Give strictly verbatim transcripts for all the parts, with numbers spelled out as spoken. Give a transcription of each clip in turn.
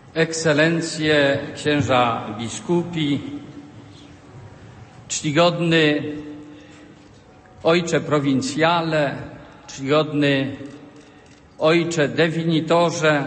Ekscelencje, księża biskupi, czcigodny ojcze prowincjale, czcigodny ojcze dewinitorze,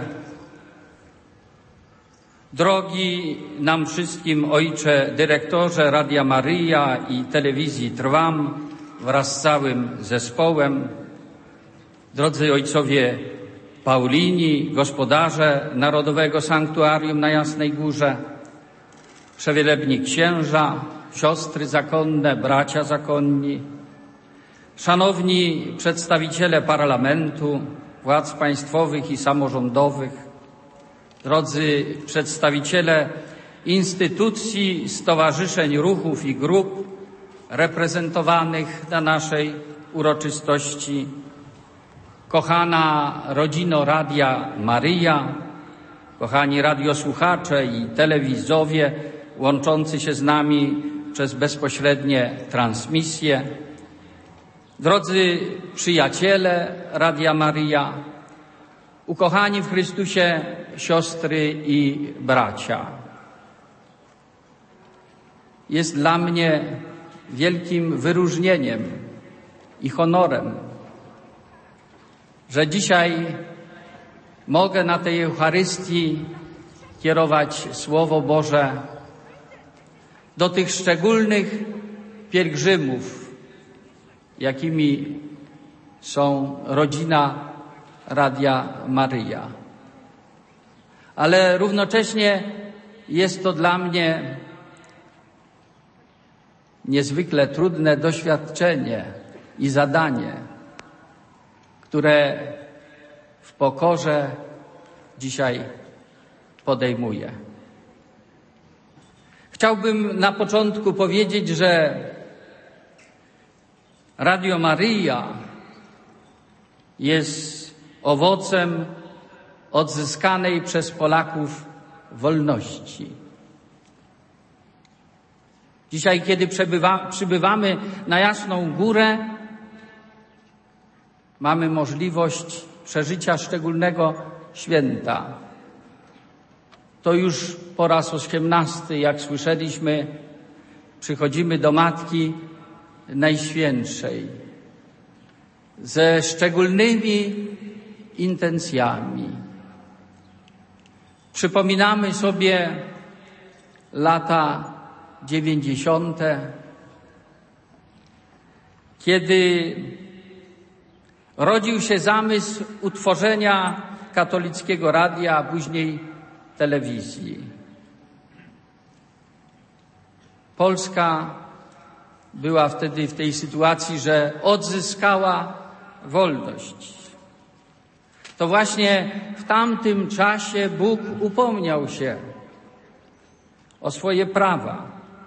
drogi nam wszystkim ojcze dyrektorze Radia Maryja i telewizji Trwam wraz z całym zespołem, drodzy ojcowie Paulini, gospodarze Narodowego Sanktuarium na Jasnej Górze, przewielebni księża, siostry zakonne, bracia zakonni, szanowni przedstawiciele parlamentu, władz państwowych i samorządowych, drodzy przedstawiciele instytucji, stowarzyszeń, ruchów i grup reprezentowanych na naszej uroczystości, kochana rodzino Radia Maryja, kochani radiosłuchacze i telewizowie łączący się z nami przez bezpośrednie transmisje, drodzy przyjaciele Radia Maryja, ukochani w Chrystusie siostry i bracia. Jest dla mnie wielkim wyróżnieniem i honorem, że dzisiaj mogę na tej Eucharystii kierować Słowo Boże do tych szczególnych pielgrzymów, jakimi są rodzina Radia Maryja. Ale równocześnie jest to dla mnie niezwykle trudne doświadczenie i zadanie, które w pokorze dzisiaj podejmuję. Chciałbym na początku powiedzieć, że Radio Maryja jest owocem odzyskanej przez Polaków wolności. Dzisiaj, kiedy przebywa, przybywamy na Jasną Górę, mamy możliwość przeżycia szczególnego święta. To już po raz osiemnasty, jak słyszeliśmy, przychodzimy do Matki Najświętszej ze szczególnymi intencjami. Przypominamy sobie lata dziewięćdziesiąte, kiedy rodził się zamysł utworzenia katolickiego radia, a później telewizji. Polska była wtedy w tej sytuacji, że odzyskała wolność. To właśnie w tamtym czasie Bóg upomniał się o swoje prawa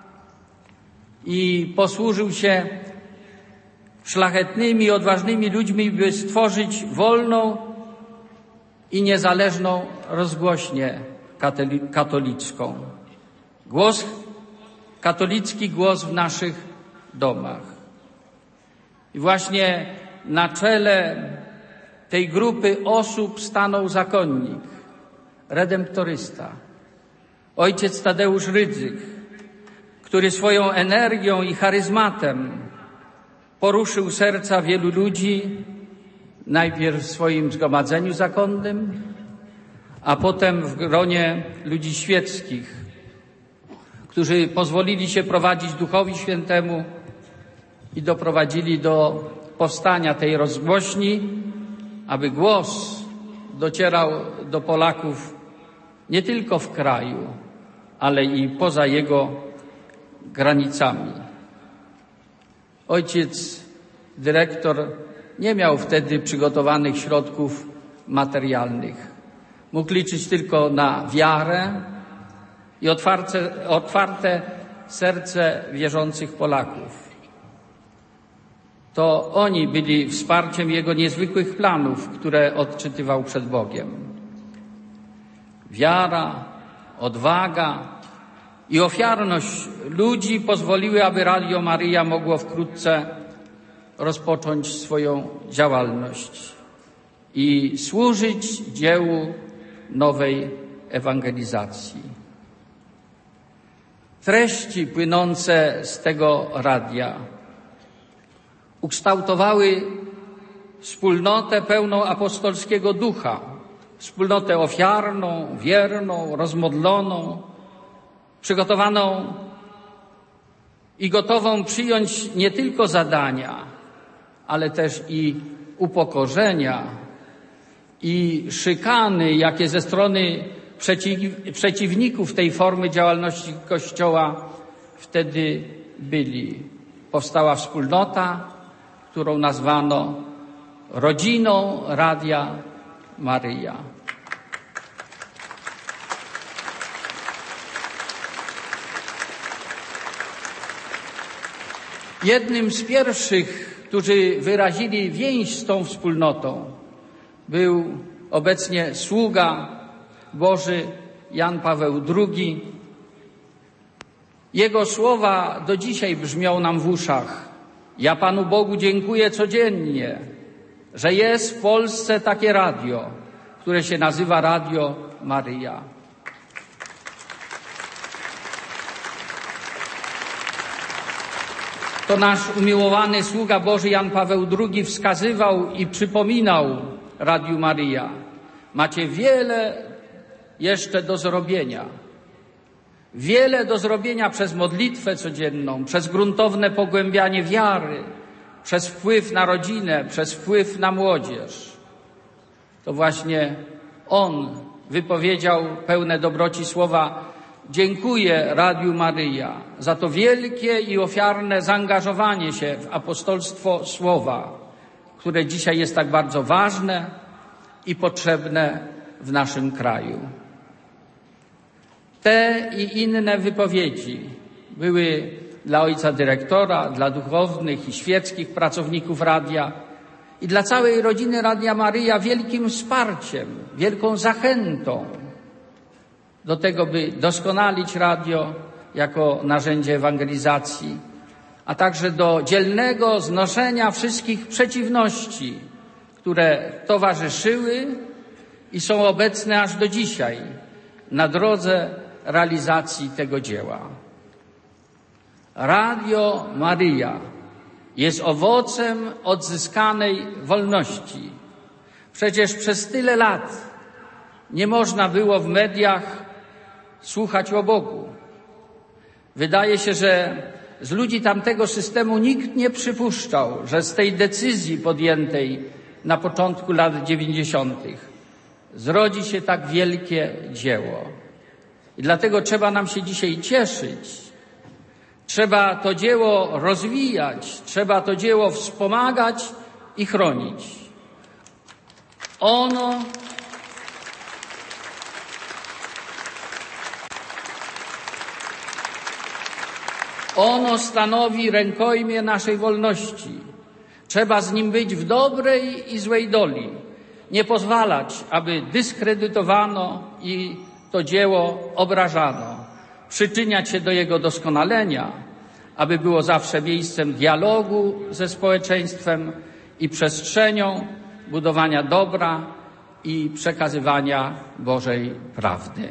i posłużył się szlachetnymi, odważnymi ludźmi, by stworzyć wolną i niezależną rozgłośnię katolicką. Głos, katolicki głos w naszych domach. I właśnie na czele tej grupy osób stanął zakonnik, redemptorysta, ojciec Tadeusz Rydzyk, który swoją energią i charyzmatem poruszył serca wielu ludzi, najpierw w swoim zgromadzeniu zakonnym, a potem w gronie ludzi świeckich, którzy pozwolili się prowadzić Duchowi Świętemu i doprowadzili do powstania tej rozgłośni, aby głos docierał do Polaków nie tylko w kraju, ale i poza jego granicami. Ojciec dyrektor nie miał wtedy przygotowanych środków materialnych. Mógł liczyć tylko na wiarę i otwarte, otwarte serce wierzących Polaków. To oni byli wsparciem jego niezwykłych planów, które odczytywał przed Bogiem. Wiara, odwaga i ofiarność ludzi pozwoliły, aby Radio Maryja mogło wkrótce rozpocząć swoją działalność i służyć dziełu nowej ewangelizacji. Treści płynące z tego radia ukształtowały wspólnotę pełną apostolskiego ducha, wspólnotę ofiarną, wierną, rozmodloną, przygotowaną i gotową przyjąć nie tylko zadania, ale też i upokorzenia i szykany, jakie ze strony przeciw, przeciwników tej formy działalności Kościoła wtedy byli. Powstała wspólnota, którą nazwano rodziną Radia Maryja. Jednym z pierwszych, którzy wyrazili więź z tą wspólnotą, był obecnie sługa Boży Jan Paweł drugi. Jego słowa do dzisiaj brzmią nam w uszach. Ja Panu Bogu dziękuję codziennie, że jest w Polsce takie radio, które się nazywa Radio Maryja. To nasz umiłowany sługa Boży Jan Paweł drugi wskazywał i przypominał Radiu Maryja. Macie wiele jeszcze do zrobienia. Wiele do zrobienia przez modlitwę codzienną, przez gruntowne pogłębianie wiary, przez wpływ na rodzinę, przez wpływ na młodzież. To właśnie on wypowiedział pełne dobroci słowa: dziękuję Radiu Maryja za to wielkie i ofiarne zaangażowanie się w apostolstwo słowa, które dzisiaj jest tak bardzo ważne i potrzebne w naszym kraju. Te i inne wypowiedzi były dla ojca dyrektora, dla duchownych i świeckich pracowników radia i dla całej rodziny Radia Maryja wielkim wsparciem, wielką zachętą do tego, by doskonalić radio jako narzędzie ewangelizacji, a także do dzielnego znoszenia wszystkich przeciwności, które towarzyszyły i są obecne aż do dzisiaj na drodze realizacji tego dzieła. Radio Maryja jest owocem odzyskanej wolności. Przecież przez tyle lat nie można było w mediach słuchać o Bogu. Wydaje się, że z ludzi tamtego systemu nikt nie przypuszczał, że z tej decyzji podjętej na początku lat dziewięćdziesiątych zrodzi się tak wielkie dzieło. I dlatego trzeba nam się dzisiaj cieszyć. Trzeba to dzieło rozwijać, trzeba to dzieło wspomagać i chronić. Ono Ono stanowi rękojmię naszej wolności. Trzeba z nim być w dobrej i złej doli. Nie pozwalać, aby dyskredytowano i to dzieło obrażano. Przyczyniać się do jego doskonalenia, aby było zawsze miejscem dialogu ze społeczeństwem i przestrzenią budowania dobra i przekazywania Bożej prawdy.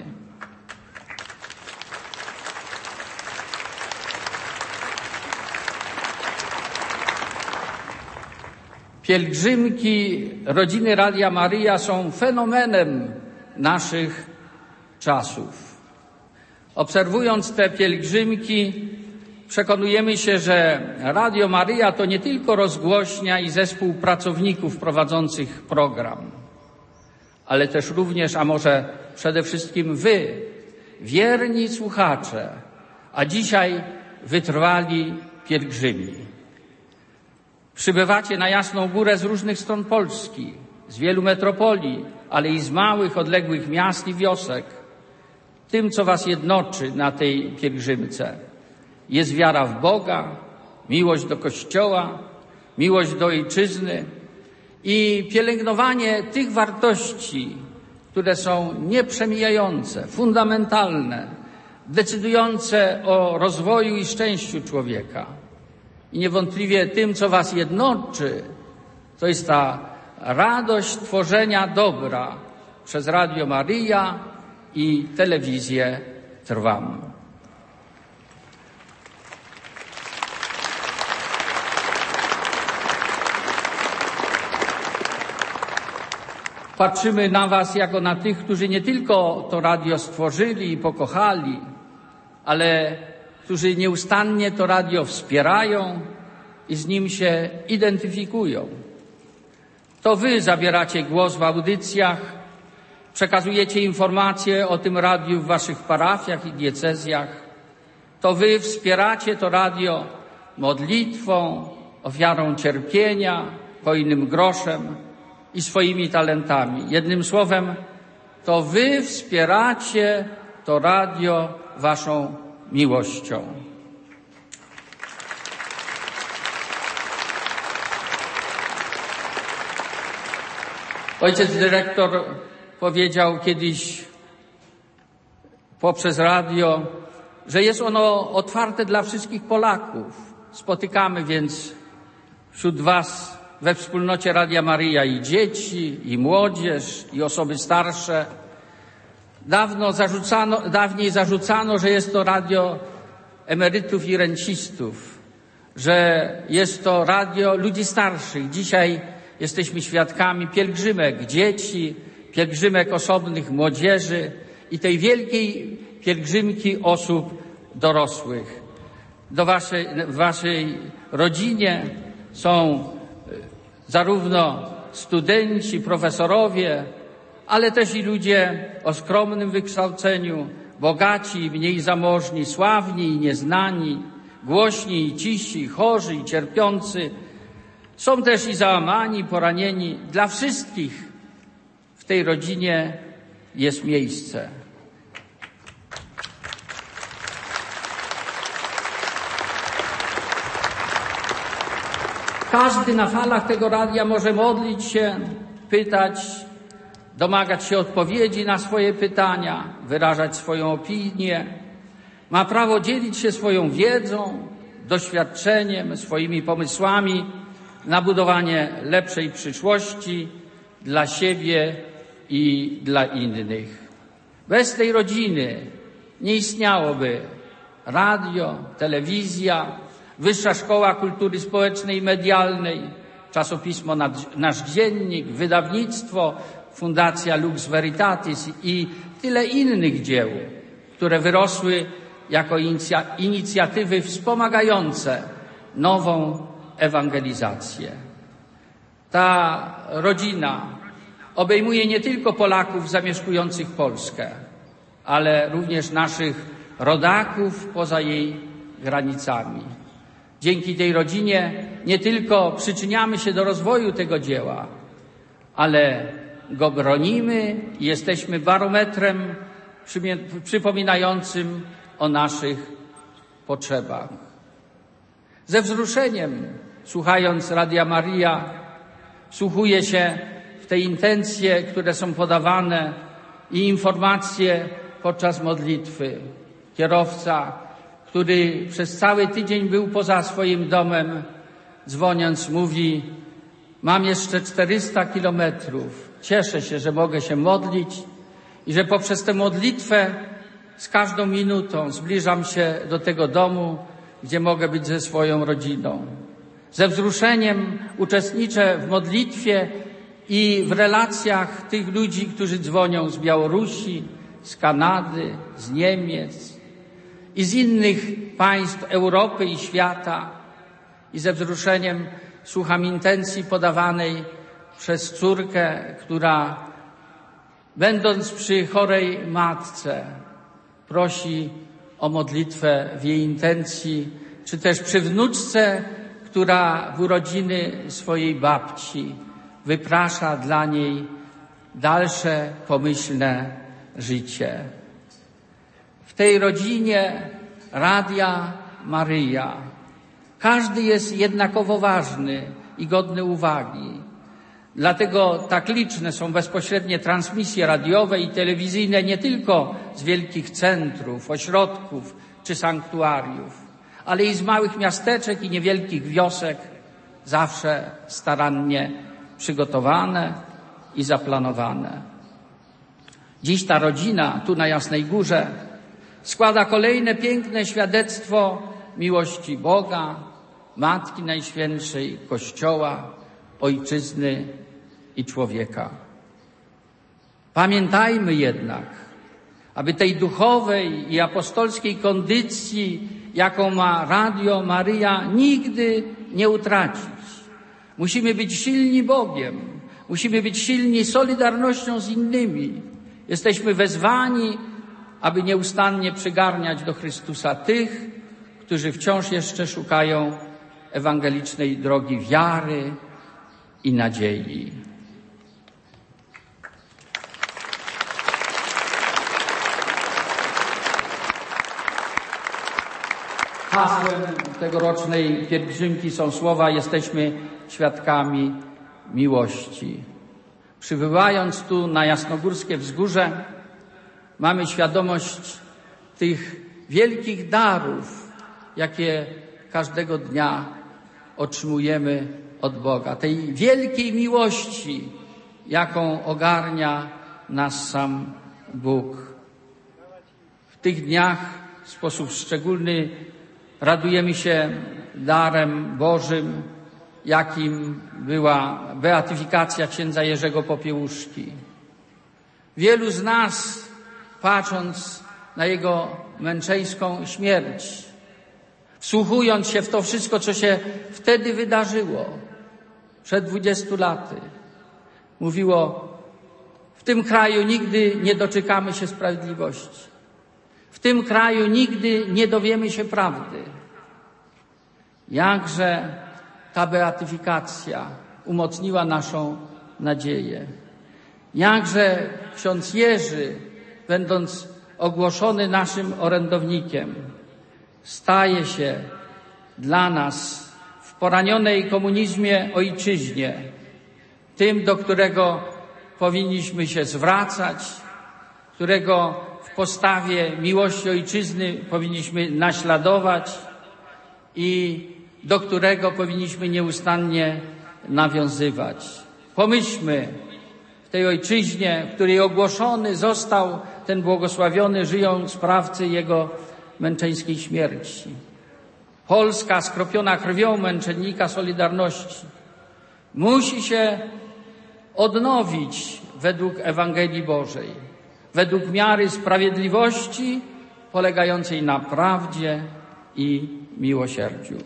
Pielgrzymki rodziny Radia Maryja są fenomenem naszych czasów. Obserwując te pielgrzymki, przekonujemy się, że Radio Maryja to nie tylko rozgłośnia i zespół pracowników prowadzących program, ale też również, a może przede wszystkim wy, wierni słuchacze, a dzisiaj wytrwali pielgrzymi. Przybywacie na Jasną Górę z różnych stron Polski, z wielu metropolii, ale i z małych, odległych miast i wiosek. Tym, co was jednoczy na tej pielgrzymce, jest wiara w Boga, miłość do Kościoła, miłość do Ojczyzny i pielęgnowanie tych wartości, które są nieprzemijające, fundamentalne, decydujące o rozwoju i szczęściu człowieka. I niewątpliwie tym, co was jednoczy, to jest ta radość tworzenia dobra przez Radio Maryja i telewizję Trwam. Patrzymy na was jako na tych, którzy nie tylko to radio stworzyli i pokochali, ale którzy nieustannie to radio wspierają i z nim się identyfikują. To wy zabieracie głos w audycjach, przekazujecie informacje o tym radiu w waszych parafiach i diecezjach. To wy wspieracie to radio modlitwą, ofiarą cierpienia, hojnym groszem i swoimi talentami. Jednym słowem, to wy wspieracie to radio waszą miłością. Ojciec dyrektor powiedział kiedyś poprzez radio, że jest ono otwarte dla wszystkich Polaków. Spotykamy więc wśród was we wspólnocie Radia Maryja i dzieci, i młodzież, i osoby starsze. Dawno zarzucano, dawniej zarzucano, że jest to radio emerytów i rencistów, że jest to radio ludzi starszych. Dzisiaj jesteśmy świadkami pielgrzymek dzieci, pielgrzymek osobnych młodzieży i tej wielkiej pielgrzymki osób dorosłych. Do waszej, w waszej rodzinie są zarówno studenci, profesorowie, ale też i ludzie o skromnym wykształceniu, bogaci i mniej zamożni, sławni i nieznani, głośni i cisi, chorzy i cierpiący. Są też i załamani, poranieni. Dla wszystkich w tej rodzinie jest miejsce. Każdy na falach tego radia może modlić się, pytać, domagać się odpowiedzi na swoje pytania, wyrażać swoją opinię. Ma prawo dzielić się swoją wiedzą, doświadczeniem, swoimi pomysłami na budowanie lepszej przyszłości dla siebie i dla innych. Bez tej rodziny nie istniałoby radio, telewizja, Wyższa Szkoła Kultury Społecznej i Medialnej, czasopismo Nasz Dziennik, wydawnictwo, Fundacja Lux Veritatis i tyle innych dzieł, które wyrosły jako inicjatywy wspomagające nową ewangelizację. Ta rodzina obejmuje nie tylko Polaków zamieszkujących Polskę, ale również naszych rodaków poza jej granicami. Dzięki tej rodzinie nie tylko przyczyniamy się do rozwoju tego dzieła, ale go bronimy i jesteśmy barometrem przypominającym o naszych potrzebach. Ze wzruszeniem, słuchając Radia Maryja, wsłuchuję się w te intencje, które są podawane i informacje podczas modlitwy. Kierowca, który przez cały tydzień był poza swoim domem, dzwoniąc, mówi: mam jeszcze czterysta kilometrów. Cieszę się, że mogę się modlić i że poprzez tę modlitwę z każdą minutą zbliżam się do tego domu, gdzie mogę być ze swoją rodziną. Ze wzruszeniem uczestniczę w modlitwie i w relacjach tych ludzi, którzy dzwonią z Białorusi, z Kanady, z Niemiec i z innych państw Europy i świata. I ze wzruszeniem słucham intencji podawanej przez córkę, która, będąc przy chorej matce, prosi o modlitwę w jej intencji, czy też przy wnuczce, która w urodziny swojej babci wyprasza dla niej dalsze pomyślne życie. W tej rodzinie Radia Maryja każdy jest jednakowo ważny i godny uwagi. Dlatego tak liczne są bezpośrednie transmisje radiowe i telewizyjne nie tylko z wielkich centrów, ośrodków czy sanktuariów, ale i z małych miasteczek i niewielkich wiosek, zawsze starannie przygotowane i zaplanowane. Dziś ta rodzina tu na Jasnej Górze składa kolejne piękne świadectwo miłości Boga, Matki Najświętszej, Kościoła, Ojczyzny i człowieka. Pamiętajmy jednak, aby tej duchowej i apostolskiej kondycji, jaką ma Radio Maryja, nigdy nie utracić. Musimy być silni Bogiem, musimy być silni solidarnością z innymi. Jesteśmy wezwani, aby nieustannie przygarniać do Chrystusa tych, którzy wciąż jeszcze szukają ewangelicznej drogi wiary i nadziei. Hasłem tegorocznej pielgrzymki są słowa: jesteśmy świadkami miłości. Przybywając tu na Jasnogórskie Wzgórze, mamy świadomość tych wielkich darów, jakie każdego dnia otrzymujemy od Boga. Tej wielkiej miłości, jaką ogarnia nas sam Bóg. W tych dniach w sposób szczególny radujemy się darem Bożym, jakim była beatyfikacja księdza Jerzego Popiełuszki. Wielu z nas, patrząc na jego męczeńską śmierć, wsłuchując się w to wszystko, co się wtedy wydarzyło, przed dwudziestu laty, mówiło: w tym kraju nigdy nie doczekamy się sprawiedliwości. W tym kraju nigdy nie dowiemy się prawdy. Jakże ta beatyfikacja umocniła naszą nadzieję. Jakże ksiądz Jerzy, będąc ogłoszony naszym orędownikiem, staje się dla nas w poranionej komunizmie ojczyźnie tym, do którego powinniśmy się zwracać, którego w postawie miłości ojczyzny powinniśmy naśladować i do którego powinniśmy nieustannie nawiązywać. Pomyślmy, w tej ojczyźnie, w której ogłoszony został ten błogosławiony, żyją sprawcy jego męczeńskiej śmierci. Polska skropiona krwią męczennika Solidarności musi się odnowić według Ewangelii Bożej, według miary sprawiedliwości polegającej na prawdzie i miłosierdziu.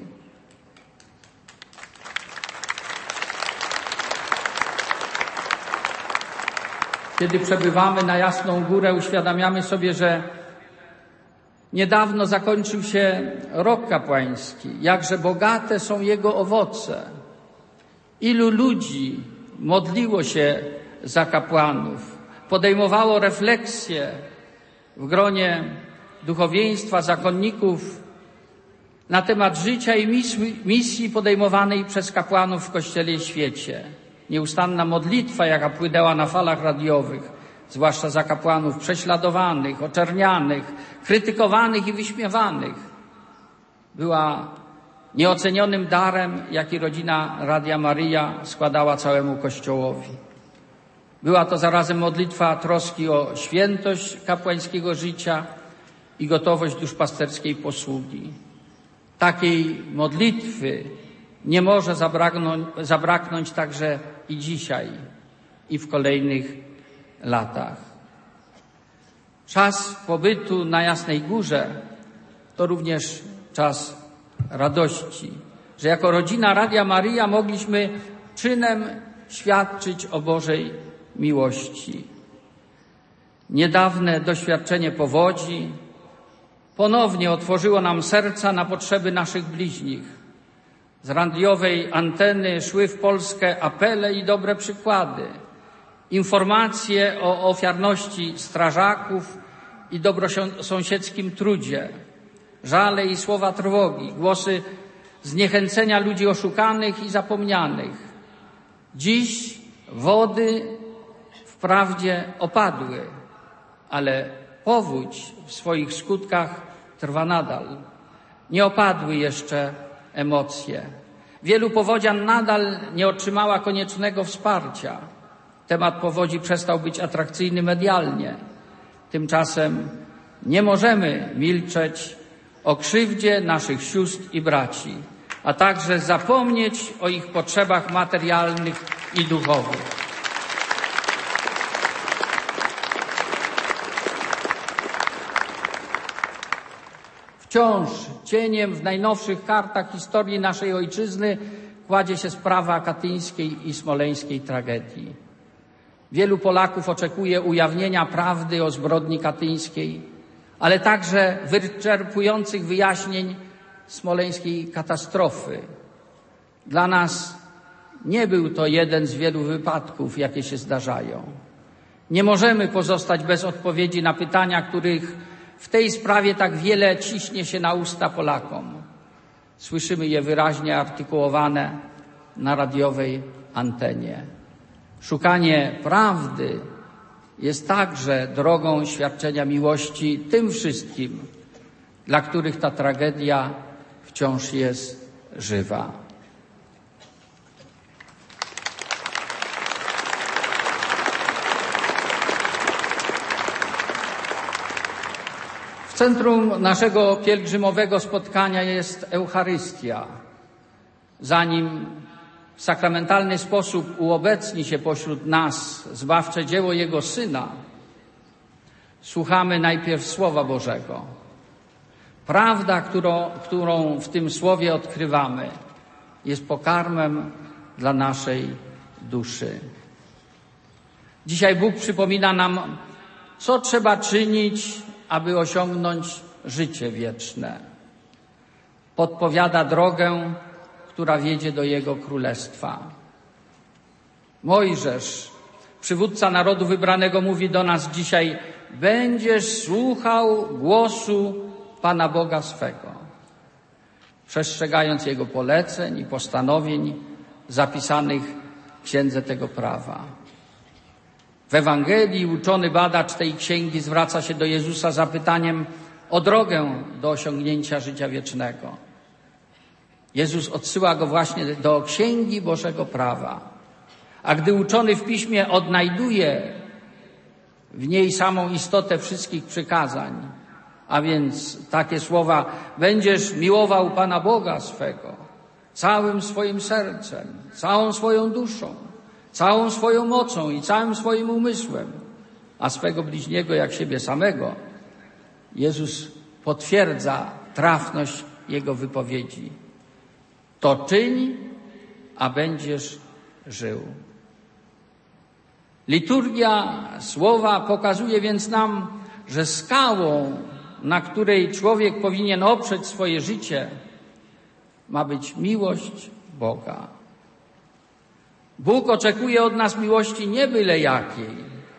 Kiedy przebywamy na Jasną Górę, uświadamiamy sobie, że niedawno zakończył się rok kapłański. Jakże bogate są jego owoce. Ilu ludzi modliło się za kapłanów, podejmowało refleksje w gronie duchowieństwa, zakonników na temat życia i misji podejmowanej przez kapłanów w Kościele i świecie. Nieustanna modlitwa, jaka płynęła na falach radiowych, zwłaszcza za kapłanów prześladowanych, oczernianych, krytykowanych i wyśmiewanych, była nieocenionym darem, jaki rodzina Radia Maryja składała całemu Kościołowi. Była to zarazem modlitwa troski o świętość kapłańskiego życia i gotowość duszpasterskiej posługi. Takiej modlitwy nie może zabraknąć, zabraknąć także i dzisiaj, i w kolejnych latach. Czas pobytu na Jasnej Górze to również czas radości, że jako rodzina Radia Maryja mogliśmy czynem świadczyć o Bożej miłości. Niedawne doświadczenie powodzi ponownie otworzyło nam serca na potrzeby naszych bliźnich. Z radiowej anteny szły w Polskę apele i dobre przykłady, informacje o ofiarności strażaków i dobrosąsiedzkim trudzie, żale i słowa trwogi, głosy zniechęcenia ludzi oszukanych i zapomnianych. Dziś wody wprawdzie opadły, ale powódź w swoich skutkach trwa nadal. Nie opadły jeszcze emocje. Wielu powodzian nadal nie otrzymała koniecznego wsparcia. temat powodzi przestał być atrakcyjny medialnie. Tymczasem nie możemy milczeć o krzywdzie naszych sióstr i braci, a także zapomnieć o ich potrzebach materialnych i duchowych. Wciąż cieniem w najnowszych kartach historii naszej ojczyzny kładzie się sprawa katyńskiej i smoleńskiej tragedii. Wielu Polaków oczekuje ujawnienia prawdy o zbrodni katyńskiej, ale także wyczerpujących wyjaśnień smoleńskiej katastrofy. Dla nas nie był to jeden z wielu wypadków, jakie się zdarzają. Nie możemy pozostać bez odpowiedzi na pytania, których w tej sprawie tak wiele ciśnie się na usta Polakom. Słyszymy je wyraźnie artykułowane na radiowej antenie. Szukanie prawdy jest także drogą świadczenia miłości tym wszystkim, dla których ta tragedia wciąż jest żywa. W centrum naszego pielgrzymowego spotkania jest Eucharystia. Zanim w sakramentalny sposób uobecni się pośród nas zbawcze dzieło Jego Syna, słuchamy najpierw Słowa Bożego. Prawda, którą, którą w tym Słowie odkrywamy, jest pokarmem dla naszej duszy. Dzisiaj Bóg przypomina nam, co trzeba czynić, aby osiągnąć życie wieczne. Podpowiada drogę, która wiedzie do Jego Królestwa. Mojżesz, przywódca narodu wybranego, mówi do nas dzisiaj: będziesz słuchał głosu Pana Boga swego, przestrzegając Jego poleceń i postanowień zapisanych w księdze tego prawa. W Ewangelii uczony badacz tej księgi zwraca się do Jezusa z zapytaniem o drogę do osiągnięcia życia wiecznego. Jezus odsyła go właśnie do księgi Bożego prawa. A gdy uczony w piśmie odnajduje w niej samą istotę wszystkich przykazań, a więc takie słowa: będziesz miłował Pana Boga swego całym swoim sercem, całą swoją duszą, całą swoją mocą i całym swoim umysłem, a swego bliźniego jak siebie samego, Jezus potwierdza trafność Jego wypowiedzi. To czyń, a będziesz żył. Liturgia słowa pokazuje więc nam, że skałą, na której człowiek powinien oprzeć swoje życie, ma być miłość Boga. Bóg oczekuje od nas miłości nie byle jakiej,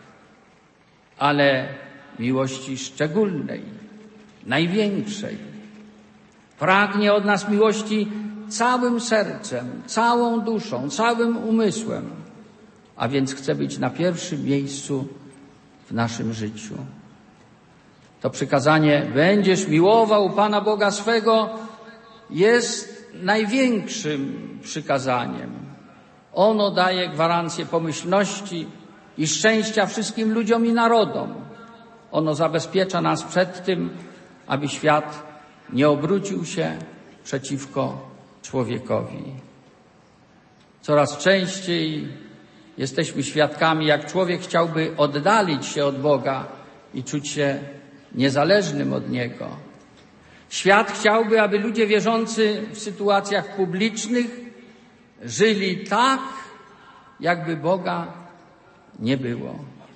ale miłości szczególnej, największej. Pragnie od nas miłości całym sercem, całą duszą, całym umysłem, a więc chce być na pierwszym miejscu w naszym życiu. To przykazanie: będziesz miłował Pana Boga swego, jest największym przykazaniem. Ono daje gwarancję pomyślności i szczęścia wszystkim ludziom i narodom. Ono zabezpiecza nas przed tym, aby świat nie obrócił się przeciwko człowiekowi. Coraz częściej jesteśmy świadkami, jak człowiek chciałby oddalić się od Boga i czuć się niezależnym od Niego. Świat chciałby, aby ludzie wierzący w sytuacjach publicznych żyli tak, jakby Boga nie było.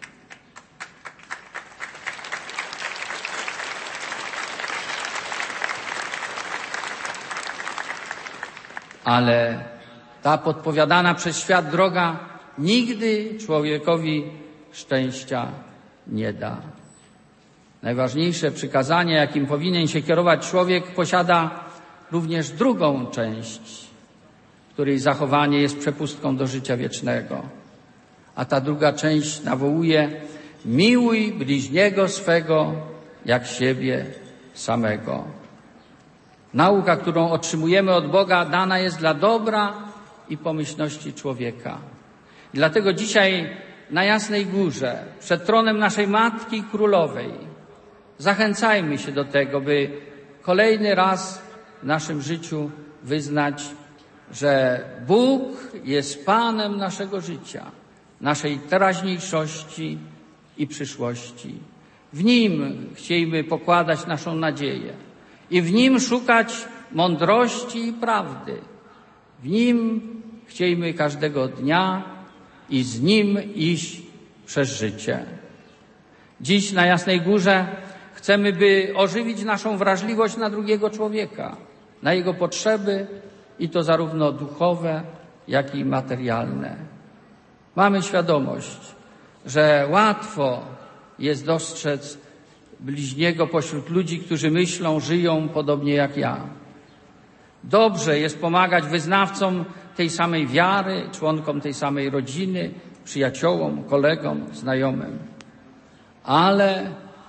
Ale ta podpowiadana przez świat droga nigdy człowiekowi szczęścia nie da. Najważniejsze przykazanie, jakim powinien się kierować człowiek, posiada również drugą część, której zachowanie jest przepustką do życia wiecznego. A ta druga część nawołuje: miłuj bliźniego swego jak siebie samego. Nauka, którą otrzymujemy od Boga, dana jest dla dobra i pomyślności człowieka. I dlatego dzisiaj na Jasnej Górze, przed tronem naszej Matki Królowej, zachęcajmy się do tego, by kolejny raz w naszym życiu wyznać, że Bóg jest Panem naszego życia, naszej teraźniejszości i przyszłości. W Nim chcielibyśmy pokładać naszą nadzieję i w Nim szukać mądrości i prawdy. W Nim chcielibyśmy każdego dnia i z Nim iść przez życie. Dziś na Jasnej Górze chcemy, by ożywić naszą wrażliwość na drugiego człowieka, na jego potrzeby, i to zarówno duchowe, jak i materialne. Mamy świadomość, że łatwo jest dostrzec bliźniego pośród ludzi, którzy myślą, żyją podobnie jak ja. Dobrze jest pomagać wyznawcom tej samej wiary, członkom tej samej rodziny, przyjaciołom, kolegom, znajomym. Ale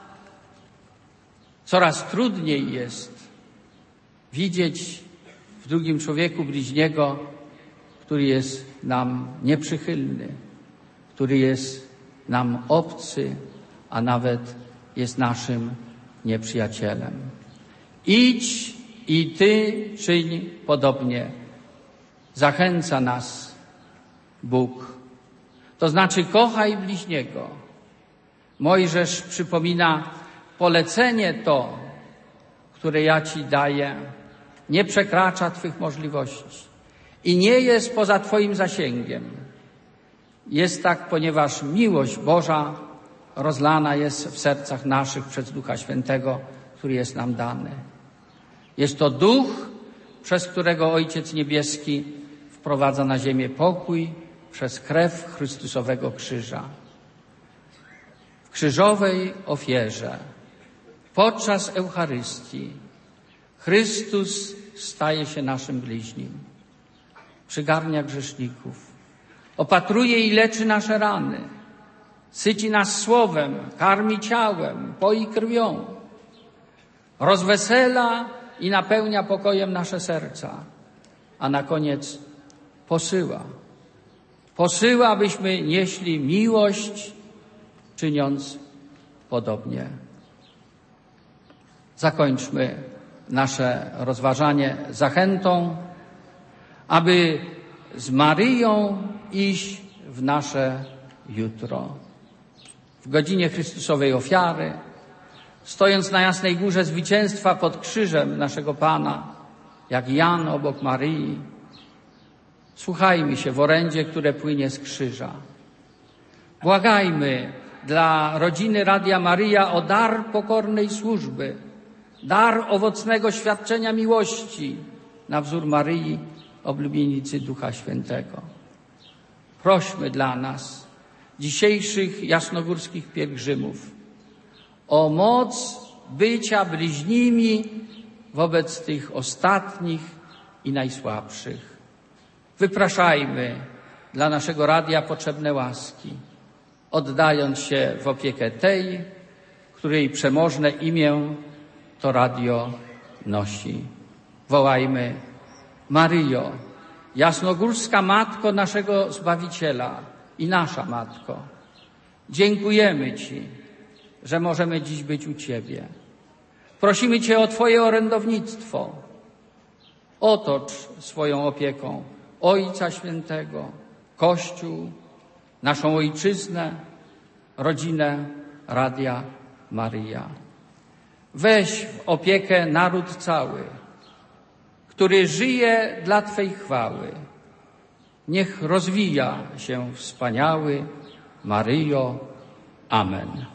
coraz trudniej jest widzieć w drugim człowieku bliźniego, który jest nam nieprzychylny, który jest nam obcy, a nawet jest naszym nieprzyjacielem. Idź i ty czyń podobnie. Zachęca nas Bóg. To znaczy kochaj bliźniego. Mojżesz przypomina polecenie to, które ja ci daję, nie przekracza twych możliwości i nie jest poza twoim zasięgiem. Jest tak, ponieważ miłość Boża rozlana jest w sercach naszych przez Ducha Świętego, który jest nam dany. Jest to Duch, przez którego Ojciec Niebieski wprowadza na ziemię pokój przez krew Chrystusowego krzyża. W krzyżowej ofierze, podczas Eucharystii, Chrystus staje się naszym bliźnim. Przygarnia grzeszników, opatruje i leczy nasze rany, syci nas słowem, karmi ciałem, poi krwią, rozwesela i napełnia pokojem nasze serca, a na koniec posyła. Posyła, abyśmy nieśli miłość, czyniąc podobnie. Zakończmy nasze rozważanie zachętą, aby z Maryją iść w nasze jutro. W godzinie Chrystusowej ofiary, stojąc na Jasnej Górze zwycięstwa pod krzyżem naszego Pana, jak Jan obok Maryi, słuchajmy się w orędzie, które płynie z krzyża. Błagajmy dla rodziny Radia Maryja o dar pokornej służby, dar owocnego świadczenia miłości na wzór Maryi, oblubienicy Ducha Świętego. Prośmy dla nas, dzisiejszych jasnogórskich pielgrzymów, o moc bycia bliźnimi wobec tych ostatnich i najsłabszych. Wypraszajmy dla naszego radia potrzebne łaski, oddając się w opiekę tej, której przemożne imię to radio nosi. Wołajmy: Maryjo, jasnogórska Matko naszego Zbawiciela i nasza Matko, dziękujemy Ci, że możemy dziś być u Ciebie. Prosimy Cię o Twoje orędownictwo. Otocz swoją opieką Ojca Świętego, Kościół, naszą Ojczyznę, rodzinę Radia Maryja. Weź w opiekę naród cały, który żyje dla Twej chwały. Niech rozwija się wspaniały Maryjo. Amen.